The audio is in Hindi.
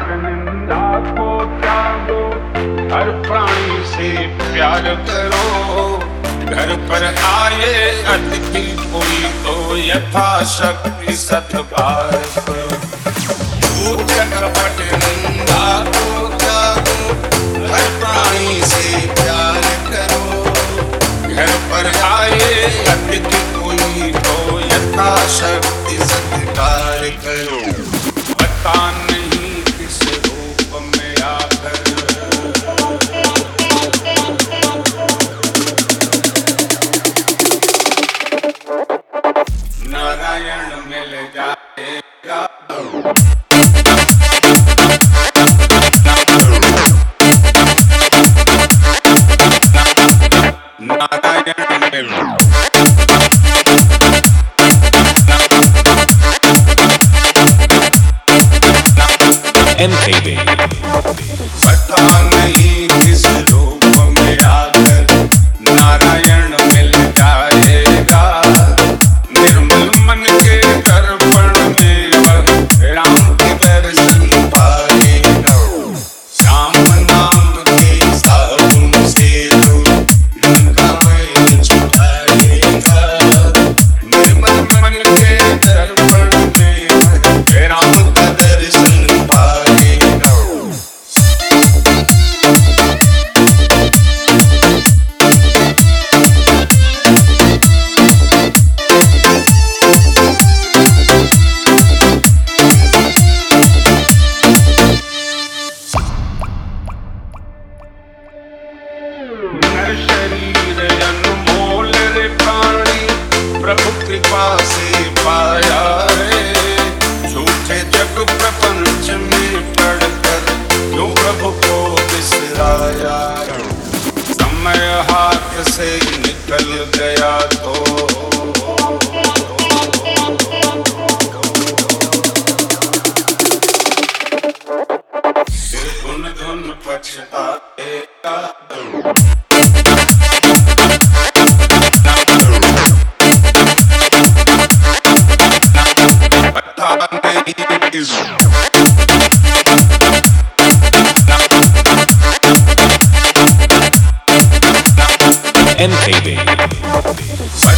निंदा को त्यागो, हर प्राणी से प्यार करो। घर पर आए अतिथि कोई तो यथाशक्ति सत्कार करो। झूठ कपट निंदा को त्यागो, हर प्राणी से प्यार करो। घर पर आए अतिथि कोई तो यथाशक्ति सत्कार करो। पता नहीं किस रूप में आकर नारायण मिल जाएगा। नारायण मिल MKB पता नहीं किस रूप में आकर नारायण मिल जाएगा। निर्मल मन के दर्पण में वह राम के दर्शन पाएगा। श्याम नाम के साबुन से जो गंगा मैल छुटाएगा। निर्मल मन के दर्पण में वह राम का दर्शन पाएगा। नर शरीर अनमोल रे प्राणी, प्रभु कृपा से पाया रे। झूठे जग प्रपंच में पड़कर क्यों प्रभु को बिसराया। समय हाथ से निकल गया तो फिर धुन धुन पछताएगा। MKB